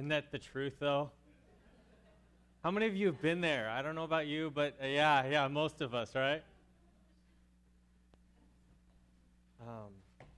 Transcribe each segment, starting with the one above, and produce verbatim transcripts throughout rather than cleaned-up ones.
Isn't that the truth, though? How many of you have been there? I don't know about you, but uh, yeah, yeah, most of us, right? Um,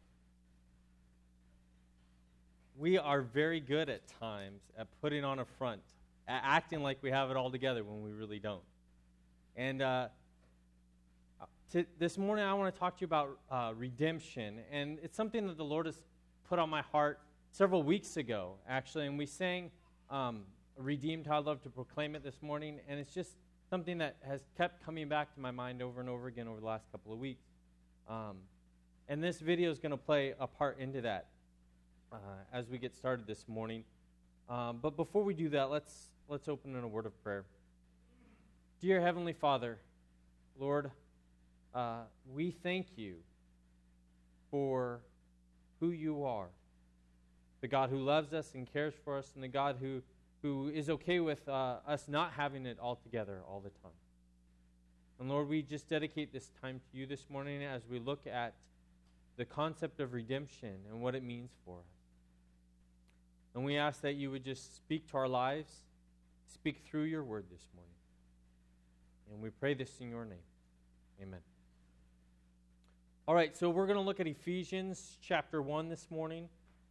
we are very good at times at putting on a front, at acting like we have it all together when we really don't. And uh, to, this morning I want to talk to you about uh, redemption, and it's something that the Lord has put on my heart several weeks ago, actually, and we sang um, Redeemed, How I Love to Proclaim It this morning, and it's just something that has kept coming back to my mind over and over again over the last couple of weeks. Um, and this video is going to play a part into that uh, as we get started this morning. Um, but before we do that, let's let's open in a word of prayer. Dear Heavenly Father, Lord, uh, we thank you for who you are, the God who loves us and cares for us, and the God who, who is okay with uh, us not having it all together all the time. And Lord, we just dedicate this time to you this morning as we look at the concept of redemption and what it means for us. And we ask that you would just speak to our lives, speak through your word this morning. And we pray this in your name. Amen. All right, so we're going to look at Ephesians chapter one this morning.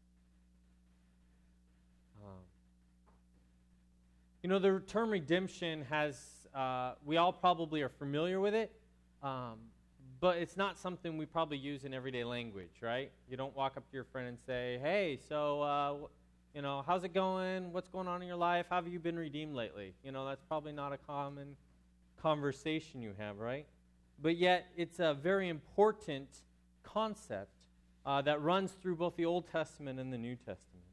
Um, you know, the term redemption has, uh, we all probably are familiar with it, um, but it's not something we probably use in everyday language, right? You don't walk up to your friend and say, hey, so, uh, you know, how's it going? What's going on in your life? How have you been redeemed lately? You know, that's probably not a common conversation you have, right? But yet, it's a very important concept uh, that runs through both the Old Testament and the New Testament.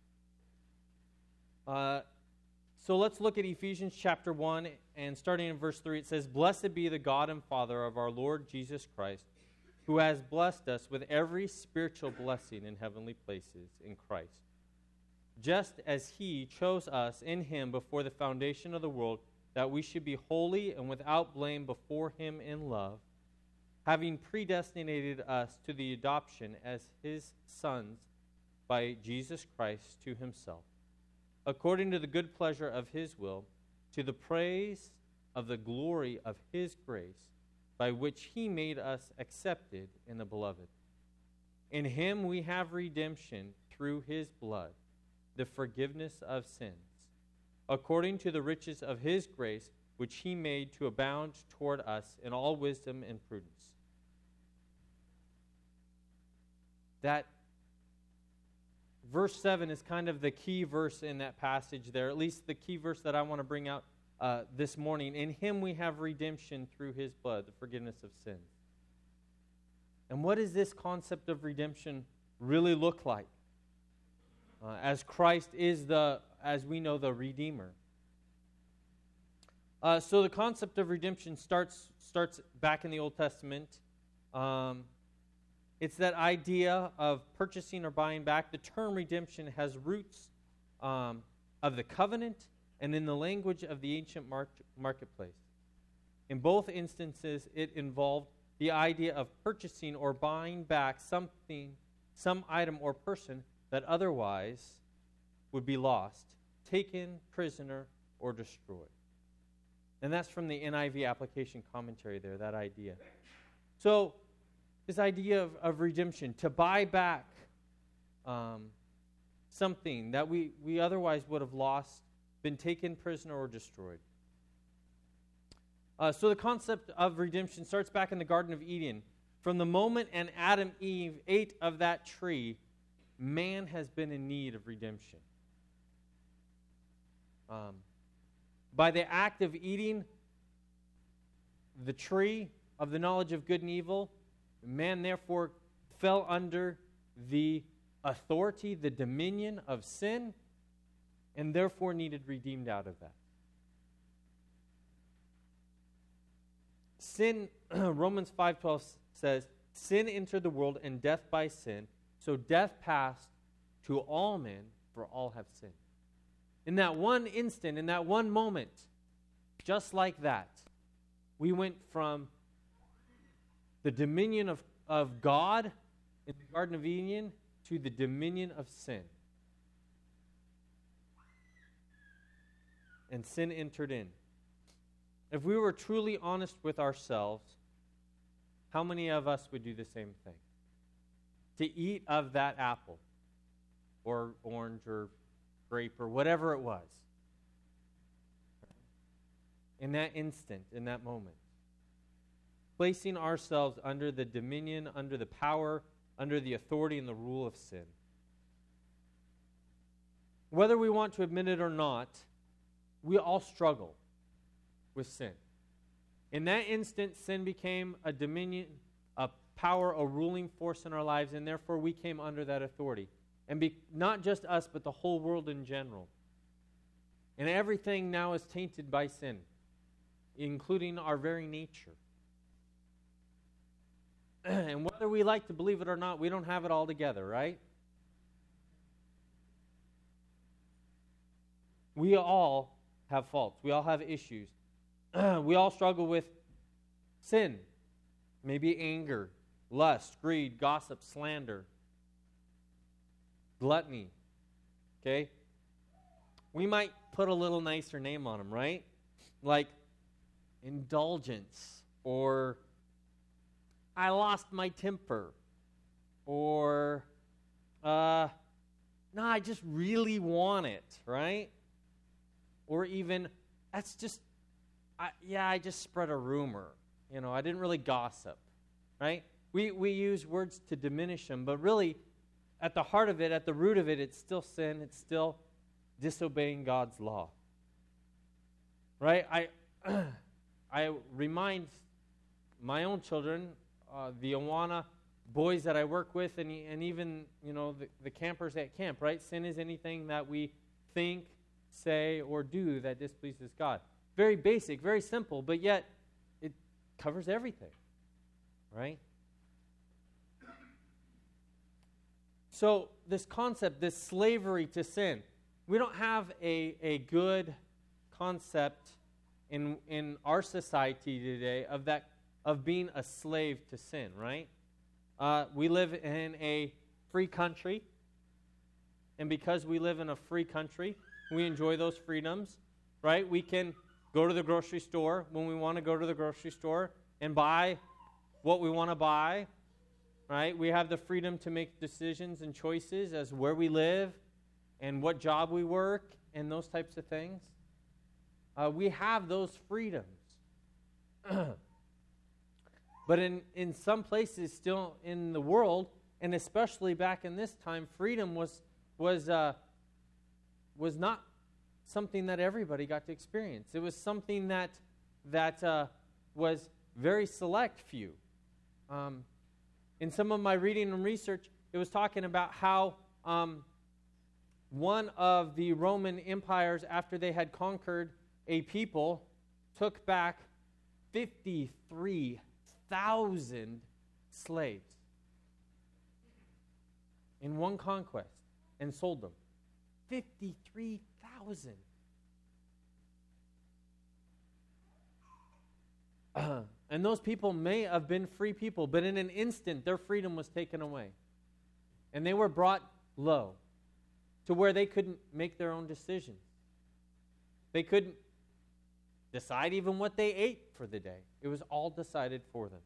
Uh, so let's look at Ephesians chapter one, and starting in verse three, it says, Blessed be the God and Father of our Lord Jesus Christ, who has blessed us with every spiritual blessing in heavenly places in Christ, just as he chose us in him before the foundation of the world, that we should be holy and without blame before him in love, having predestinated us to the adoption as his sons by Jesus Christ to himself, according to the good pleasure of his will, to the praise of the glory of his grace, by which he made us accepted in the beloved. In him we have redemption through his blood, the forgiveness of sins, according to the riches of his grace, which he made to abound toward us in all wisdom and prudence. That verse seven is kind of the key verse in that passage there, at least the key verse that I want to bring out uh, this morning. In him we have redemption through his blood, the forgiveness of sins. And what does this concept of redemption really look like? Uh, as Christ is the, as we know, the Redeemer. Uh, so the concept of redemption starts starts back in the Old Testament. Um, it's that idea of purchasing or buying back. The term redemption has roots um, of the covenant and in the language of the ancient mar- marketplace. In both instances, it involved the idea of purchasing or buying back something, some item or person that otherwise would be lost, taken prisoner, or destroyed. And that's from the N I V application commentary there, that idea. So, this idea of, of redemption, to buy back um, something that we, we otherwise would have lost, been taken prisoner, or destroyed. Uh, so the concept of redemption starts back in the Garden of Eden. From the moment an Adam and Eve ate of that tree, man has been in need of redemption. Um, by the act of eating the tree of the knowledge of good and evil, man therefore fell under the authority, the dominion of sin, and therefore needed redeemed out of that. Sin, Romans five twelve says, sin entered the world and death by sin, so death passed to all men, for all have sinned. In that one instant, in that one moment, just like that, we went from the dominion of, of God in the Garden of Eden to the dominion of sin. and sin entered in. If we were truly honest with ourselves, how many of us would do the same thing? To eat of that apple, or orange, or grape, or whatever it was. In that instant, in that moment. Placing ourselves under the dominion, under the power, under the authority and the rule of sin. Whether we want to admit it or not, we all struggle with sin. In that instant, sin became a dominion, a power, a ruling force in our lives, and therefore we came under that authority. And be, not just us, but the whole world in general. And everything now is tainted by sin, including our very nature. And whether we like to believe it or not, we don't have it all together, right? We all have faults. We all have issues. We all struggle with sin. Maybe anger, lust, greed, gossip, slander, gluttony. Okay? We might put a little nicer name on them, right? Like indulgence, or I lost my temper, or uh, no, I just really want it, right? Or even, that's just, I, yeah, I just spread a rumor. You know, I didn't really gossip, right? We we use words to diminish them, but really, at the heart of it, at the root of it, it's still sin. It's still disobeying God's law, right? I I remind my own children, uh, the Awana boys that I work with, and and even you know the, the campers at camp, right? Sin is anything that we think, say, or do that displeases God. Very basic, very simple, but yet it covers everything, right? So this concept, this slavery to sin, we don't have a, a good concept in in our society today of that of being a slave to sin, right? Uh, we live in a free country, and because we live in a free country, we enjoy those freedoms, right? We can go to the grocery store when we want to go to the grocery store and buy what we want to buy, right? We have the freedom to make decisions and choices as where we live and what job we work and those types of things. Uh, we have those freedoms. But in, in some places still in the world, and especially back in this time, freedom was was uh, was not something that everybody got to experience. It was something that that uh, was very select few. Um, in some of my reading and research, it was talking about how um, one of the Roman empires, after they had conquered a people, took back fifty-three thousand slaves in one conquest and sold them. fifty-three thousand. Uh, and those people may have been free people, but in an instant, their freedom was taken away. And they were brought low to where they couldn't make their own decisions. They couldn't decide even what they ate for the day. It was all decided for them.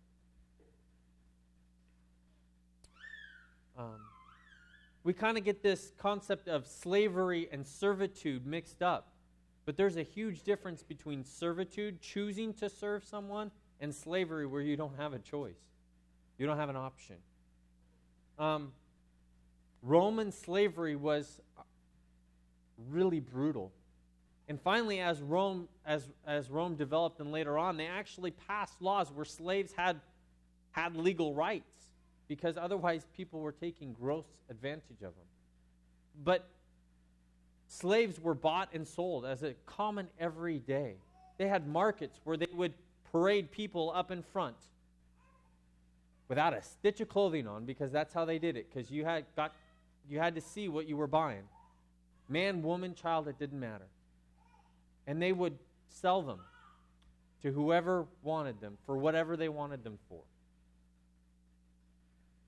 Um, we kind of get this concept of slavery and servitude mixed up. But there's a huge difference between servitude, choosing to serve someone, and slavery where you don't have a choice. You don't have an option. Um, Roman slavery was really brutal. And finally, as Rome, as, as Rome developed and later on, they actually passed laws where slaves had, had legal rights, because otherwise people were taking gross advantage of them. But slaves were bought and sold as a common everyday. They had markets where they would parade people up in front without a stitch of clothing on, because that's how they did it, because you had got you had to see what you were buying. Man, woman, child, it didn't matter. And they would sell them to whoever wanted them for whatever they wanted them for.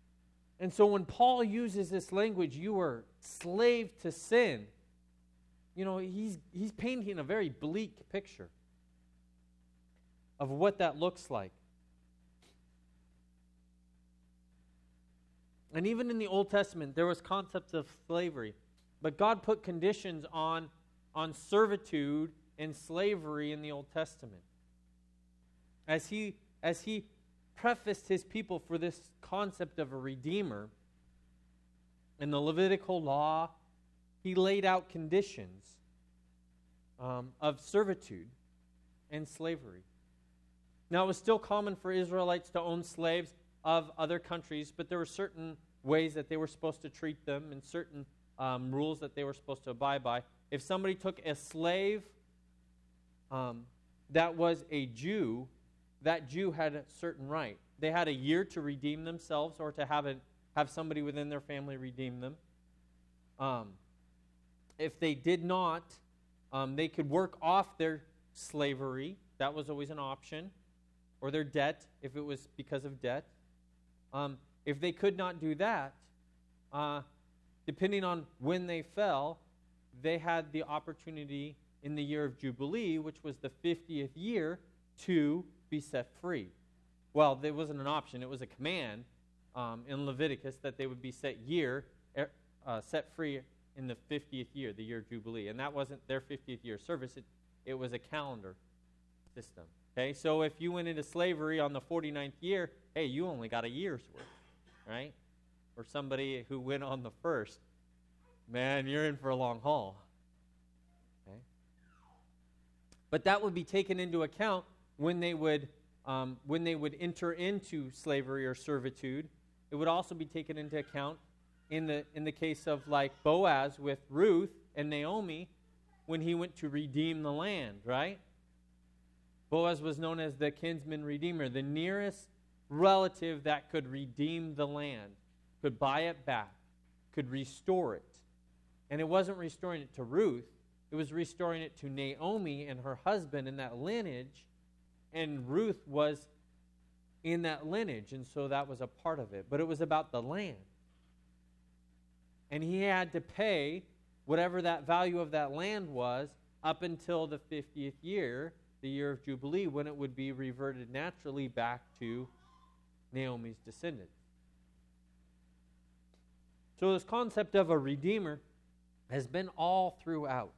And so when Paul uses this language, you are slave to sin, you know, he's he's painting a very bleak picture of what that looks like. And even in the Old Testament, there was concepts of slavery. But God put conditions on, on servitude and slavery in the Old Testament. As he, as he prefaced his people for this concept of a redeemer, in the Levitical law, he laid out conditions um, of servitude and slavery. Now, it was still common for Israelites to own slaves of other countries, but there were certain ways that they were supposed to treat them and certain um, rules that they were supposed to abide by. If somebody took a slave um, that was a Jew, that Jew had a certain right. They had a year to redeem themselves or to have a, have somebody within their family redeem them. Um, if they did not, um, they could work off their slavery. That was always an option. Or their debt, if it was because of debt. Um, if they could not do that, uh, depending on when they fell, they had the opportunity in the year of Jubilee, which was the fiftieth year, to be set free. Well, there wasn't an option. It was a command um, in Leviticus that they would be set year, uh, set free in the fiftieth year, the year of Jubilee. And that wasn't their fiftieth year service. It, it was a calendar system. Okay, so if you went into slavery on the forty-ninth year, hey, you only got a year's worth, right? Or somebody who went on the first, man, you're in for a long haul. Okay, but that would be taken into account when they would um, when they would enter into slavery or servitude. It would also be taken into account in the in the case of like Boaz with Ruth and Naomi when he went to redeem the land, right? Boaz was known as the kinsman redeemer, the nearest relative that could redeem the land, could buy it back, could restore it. And it wasn't restoring it to Ruth, it was restoring it to Naomi and her husband in that lineage, and Ruth was in that lineage, and so that was a part of it. But it was about the land. And he had to pay whatever that value of that land was up until the fiftieth year, the year of Jubilee, when it would be reverted naturally back to Naomi's descendants. So this concept of a redeemer has been all throughout.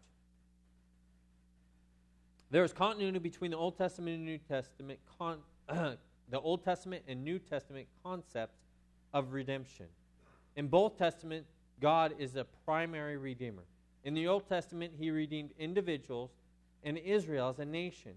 There is continuity between the Old Testament and New Testament, con- the Old Testament and New Testament concepts of redemption. In both Testaments, God is a primary redeemer. In the Old Testament, he redeemed individuals and Israel as a nation,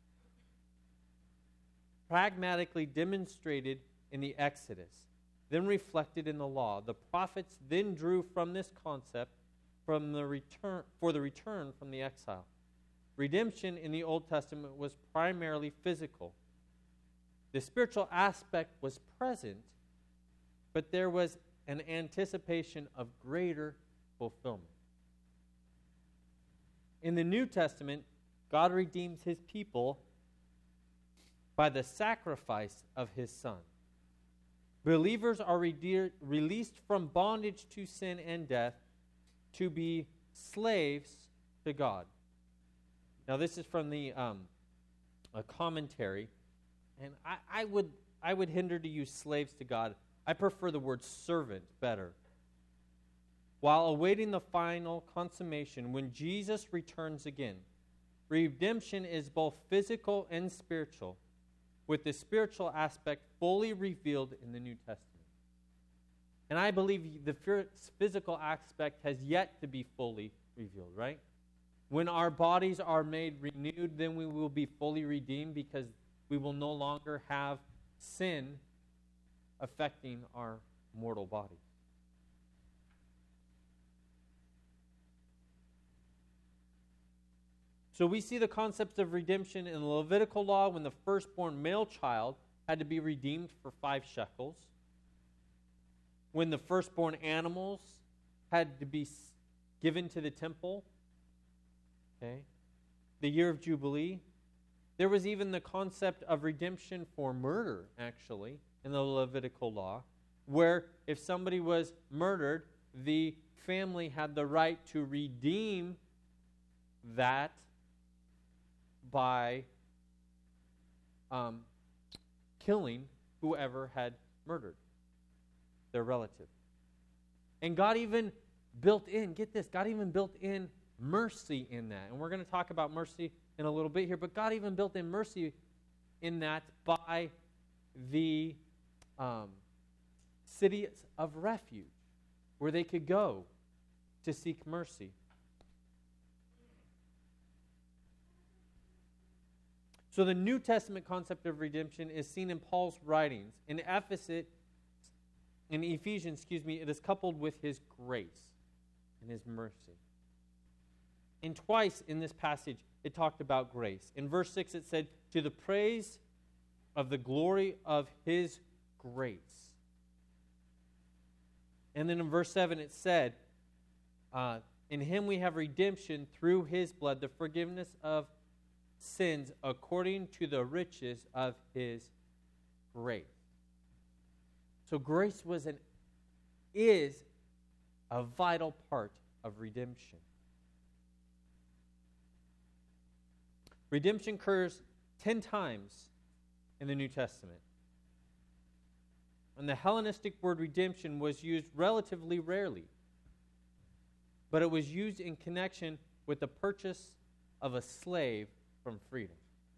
pragmatically demonstrated in the Exodus, then reflected in the law. The prophets then drew from this concept from the return, for the return from the exile. Redemption in the Old Testament was primarily physical. The spiritual aspect was present, but there was an anticipation of greater fulfillment. In the New Testament, God redeems his people by the sacrifice of his Son. Believers are rede- released from bondage to sin and death to be slaves to God. Now, this is from the um, a commentary, and I, I would I would hinder to use slaves to God. I prefer the word servant better. While awaiting the final consummation, when Jesus returns again, redemption is both physical and spiritual, with the spiritual aspect fully revealed in the New Testament. And I believe the physical aspect has yet to be fully revealed, right? When our bodies are made renewed, then we will be fully redeemed because we will no longer have sin affecting our mortal body. So we see the concept of redemption in the Levitical law when the firstborn male child had to be redeemed for five shekels. When the firstborn animals had to be given to the temple. Okay. The year of Jubilee. There was even the concept of redemption for murder, actually, in the Levitical law, where if somebody was murdered, the family had the right to redeem that by um, killing whoever had murdered their relative. And God even built in, get this, God even built in mercy in that. And we're going to talk about mercy in a little bit here, but God even built in mercy in that by the um, cities of refuge where they could go to seek mercy. So the New Testament concept of redemption is seen in Paul's writings. In Ephesus, in Ephesians, excuse me, it is coupled with his grace and his mercy. And twice in this passage, it talked about grace. In verse six, it said, to the praise of the glory of his grace. And then in verse seven, it said, uh, in him we have redemption through his blood, the forgiveness of sins according to the riches of his grace. So grace was an is a vital part of redemption. Redemption occurs ten times in the New Testament. And the Hellenistic word redemption was used relatively rarely, but it was used in connection with the purchase of a slave from freedom.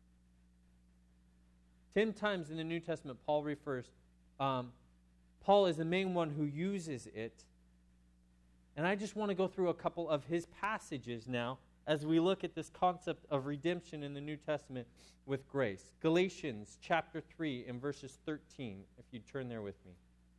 Ten times in the New Testament, Paul refers, um, Paul is the main one who uses it. And I just want to go through a couple of his passages now as we look at this concept of redemption in the New Testament with grace. Galatians chapter three and verses thirteen, if you turn there with me.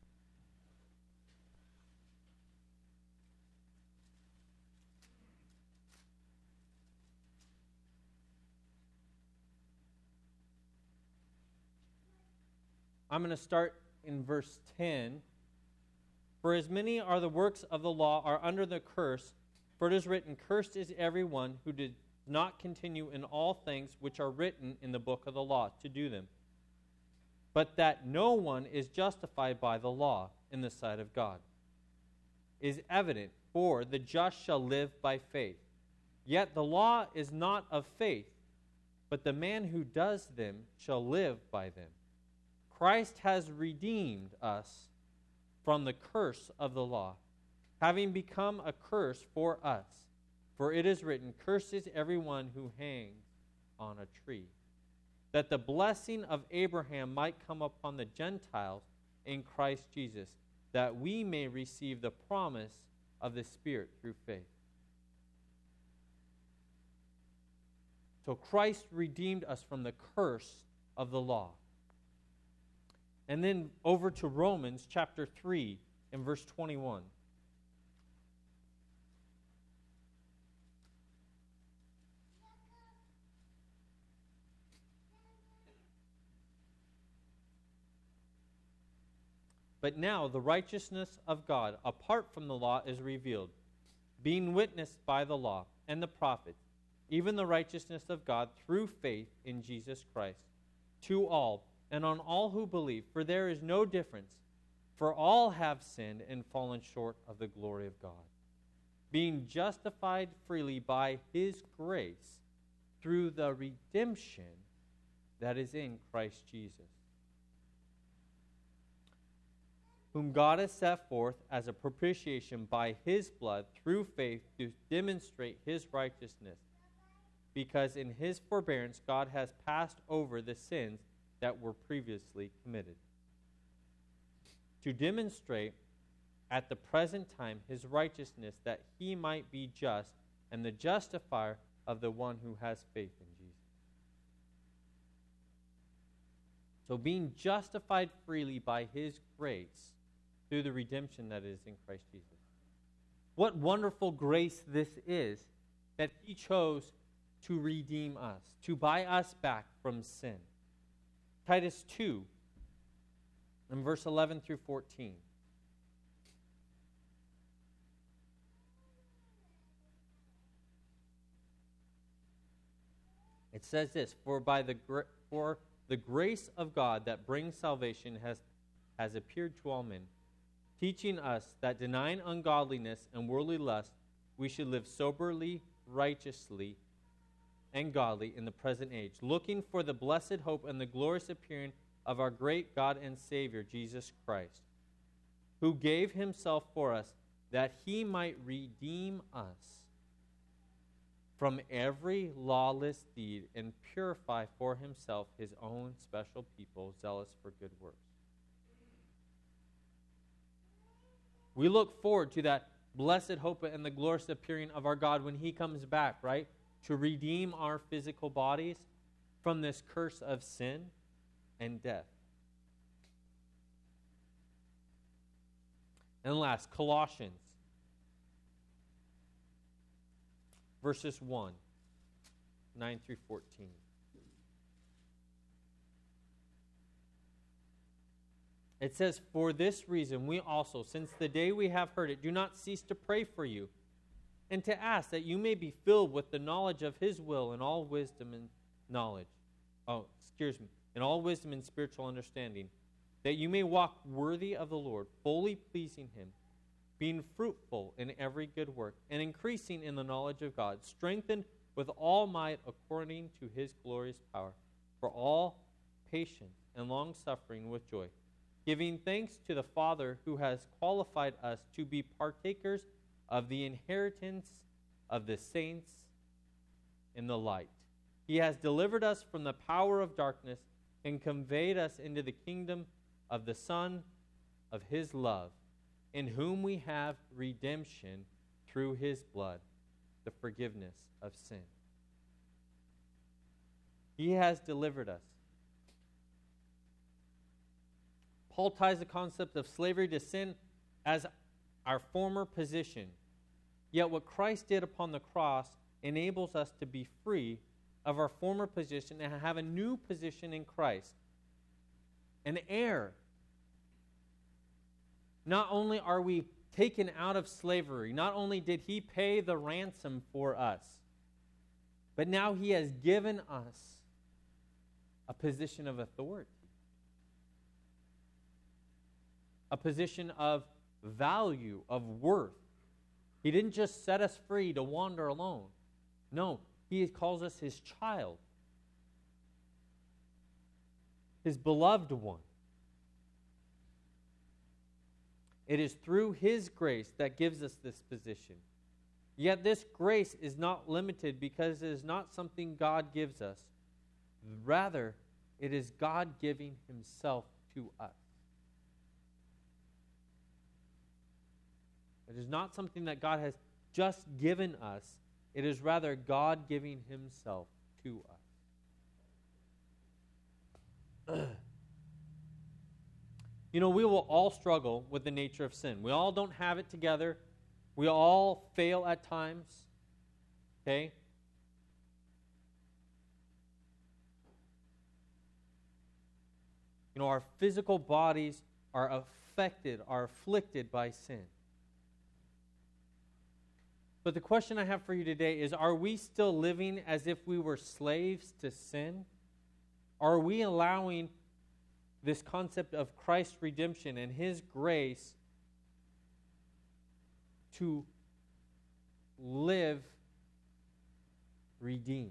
I'm going to start in verse ten. For as many are the works of the law are under the curse, for it is written, cursed is everyone who did not continue in all things which are written in the book of the law to do them. But that no one is justified by the law in the sight of God is evident, for the just shall live by faith. Yet the law is not of faith, but the man who does them shall live by them. Christ has redeemed us from the curse of the law, having become a curse for us. For it is written, cursed is everyone who hangs on a tree, that the blessing of Abraham might come upon the Gentiles in Christ Jesus, that we may receive the promise of the Spirit through faith. So Christ redeemed us from the curse of the law. And then over to Romans chapter three and verse twenty-one. But now the righteousness of God, apart from the law, is revealed, being witnessed by the law and the prophets, even the righteousness of God through faith in Jesus Christ, to all, and on all who believe. For there is no difference, for all have sinned and fallen short of the glory of God, being justified freely by his grace through the redemption that is in Christ Jesus, whom God has set forth as a propitiation by his blood through faith to demonstrate his righteousness, because in his forbearance God has passed over the sins that were previously committed, to demonstrate at the present time his righteousness, that he might be just and the justifier of the one who has faith in Jesus. So being justified freely by his grace through the redemption that is in Christ Jesus. What wonderful grace this is, that he chose to redeem us, to buy us back from sin. Titus two, in verse eleven through fourteen. It says this, for by the gra- for the grace of God that brings salvation has, has appeared to all men, teaching us that denying ungodliness and worldly lust, we should live soberly, righteously and godly in the present age, looking for the blessed hope and the glorious appearing of our great God and Savior, Jesus Christ, who gave himself for us, that he might redeem us from every lawless deed and purify for himself his own special people, zealous for good works. We look forward to that blessed hope and the glorious appearing of our God when he comes back, right? To redeem our physical bodies from this curse of sin and death. And last, Colossians, verses one, nine through fourteen. It says, "For this reason we also, since the day we have heard it, do not cease to pray for you, and to ask that you may be filled with the knowledge of his will in all wisdom and knowledge." Oh, excuse me. In all wisdom and spiritual understanding, that you may walk worthy of the Lord, fully pleasing him, being fruitful in every good work, and increasing in the knowledge of God, strengthened with all might according to his glorious power, for all patience and long-suffering with joy, giving thanks to the Father who has qualified us to be partakers of the inheritance of the saints in the light. He has delivered us from the power of darkness and conveyed us into the kingdom of the Son of his love, in whom we have redemption through his blood, the forgiveness of sin. He has delivered us. Paul ties the concept of slavery to sin as our former position. Yet what Christ did upon the cross enables us to be free of our former position and have a new position in Christ. An heir. Not only are we taken out of slavery, not only did he pay the ransom for us, but now he has given us a position of authority. A position of value, of worth. He didn't just set us free to wander alone. No, he calls us his child, his beloved one. It is through his grace that gives us this position. Yet this grace is not limited because it is not something God gives us. Rather, it is God giving himself to us. It is not something that God has just given us. It is rather God giving himself to us. You know, we will all struggle with the nature of sin. We all don't have it together. We all fail at times. Okay? You know, our physical bodies are affected, are afflicted by sin. But the question I have for you today is, are we still living as if we were slaves to sin? Are we allowing this concept of Christ's redemption and his grace to live redeemed?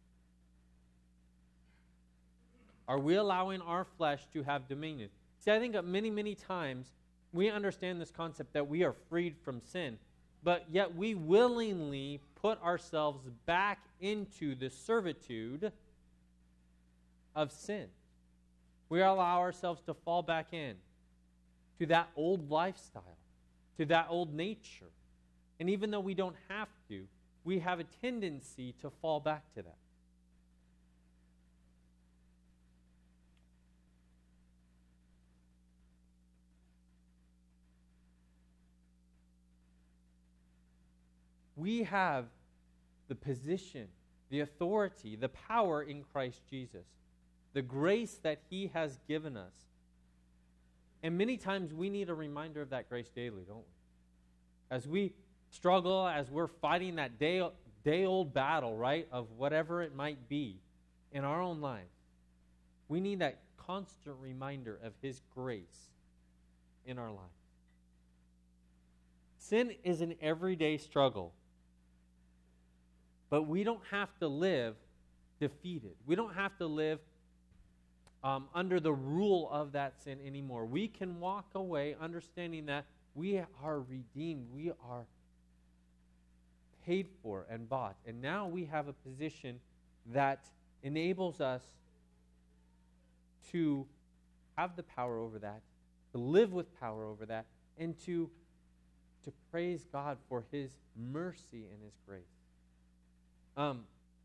Are we allowing our flesh to have dominion? See, I think that many, many times we understand this concept that we are freed from sin, but yet we willingly put ourselves back into the servitude of sin. We allow ourselves to fall back in to that old lifestyle, to that old nature. And even though we don't have to, we have a tendency to fall back to that. We have the position, the authority, the power in Christ Jesus, the grace that he has given us. And many times we need a reminder of that grace daily, don't we? As we struggle, as we're fighting that day, day-old battle, right, of whatever it might be in our own lives, we need that constant reminder of his grace in our life. Sin is an everyday struggle. But we don't have to live defeated. We don't have to live um, under the rule of that sin anymore. We can walk away understanding that we are redeemed. We are paid for and bought. And now we have a position that enables us to have the power over that, to live with power over that, and to, to praise God for His mercy and His grace. Um,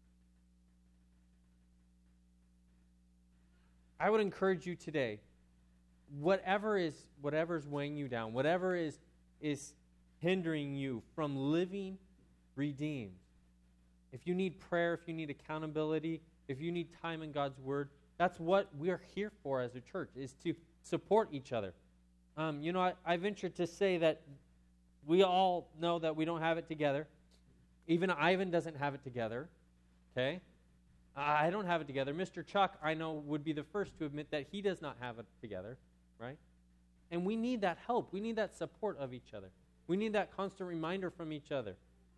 I would encourage you today, whatever is whatever is weighing you down, whatever is is hindering you from living redeemed. If you need prayer, if you need accountability, if you need time in God's Word, that's what we're here for as a church, is to support each other. Um, you know, I, I venture to say that we all know that we don't have it together. Even Ivan doesn't have it together, okay? I don't have it together. Mister Chuck, I know, would be the first to admit that he does not have it together, right? And we need that help. We need that support of each other. We need that constant reminder from each other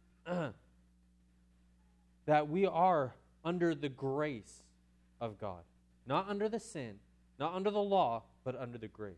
that we are under the grace of God. Not under the sin, not under the law, but under the grace.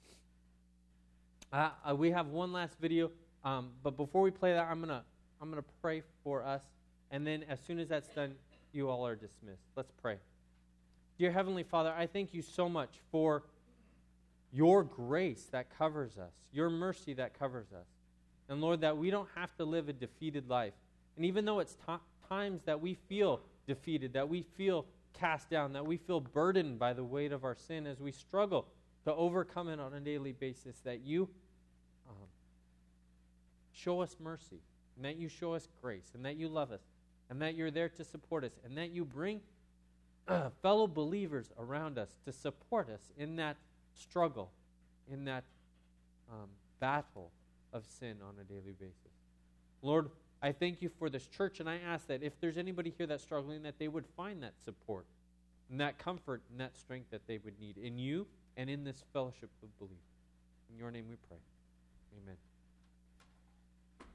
Uh, uh, we have one last video, um, but before we play that, I'm gonna I'm gonna pray for us, and then as soon as that's done, you all are dismissed. Let's pray. Dear Heavenly Father, I thank you so much for your grace that covers us, your mercy that covers us. And Lord, that we don't have to live a defeated life. And even though it's t- times that we feel defeated, that we feel cast down, that we feel burdened by the weight of our sin as we struggle to overcome it on a daily basis, that you um, show us mercy, and that you show us grace, and that you love us, and that you're there to support us, and that you bring uh, fellow believers around us to support us in that struggle, in that um, battle of sin on a daily basis. Lord, I thank you for this church, and I ask that if there's anybody here that's struggling, that they would find that support, and that comfort, and that strength that they would need in you and in this fellowship of belief. In your name we pray. Amen.